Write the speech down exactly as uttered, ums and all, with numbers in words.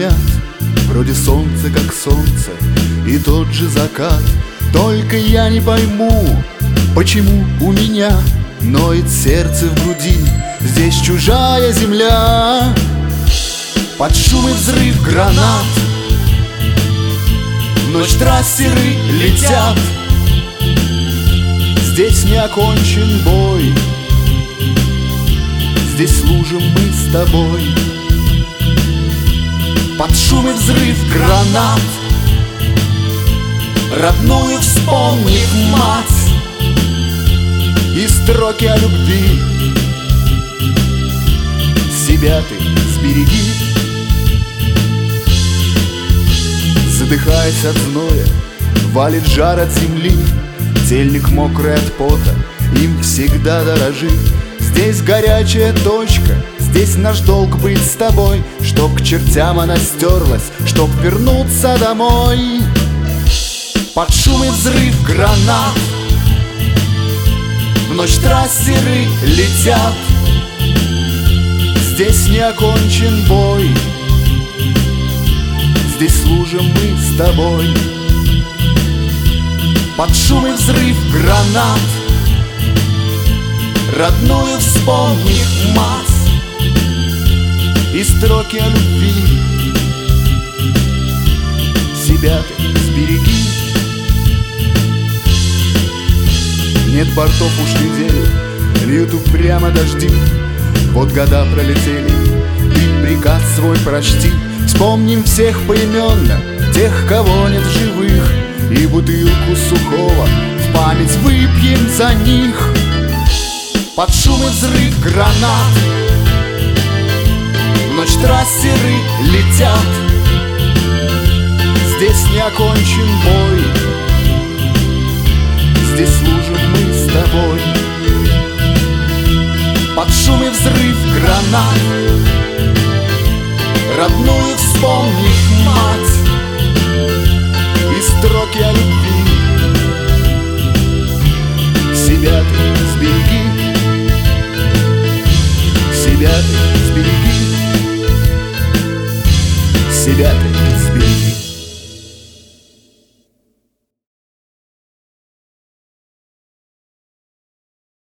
шумят, вроде солнце как солнце, и тот же закат. Только я не пойму, почему у меня ноет сердце в груди. Здесь чужая земля. Под шум и взрыв гранат в ночь трассеры летят. Здесь не окончен бой, здесь служим мы с тобой. Под шум и взрыв гранат, родную вспомнив мать, и строки о любви. Себя ты сбереги. Задыхаясь от зноя, валит жар от земли, тельник мокрый от пота, им всегда дорожит. Здесь горячая точка, здесь наш долг быть с тобой, чтоб к чертям она стерлась, чтоб вернуться домой. Под шум и взрыв гранат в ночь трассеры летят. Здесь не окончен бой, здесь служим мы с тобой. Под шум и взрыв гранат, родную вспомнив мать, и строки о любви. Себя ты сбереги. Нет бортов уж недели, льют упрямо дожди. Вот года пролетели, ты приказ свой прочти. Вспомним всех поименно, тех, кого нет в живых, и бутылку сухого в память выпьем за них. Под шум и взрыв гранат в ночь трассеры летят. Здесь не окончен бой, здесь служим мы с тобой. Под шум и взрыв гранат, родную вспомнив мать, и строки о любви. Себя ты сбереги, себя ты сбереги, себя ты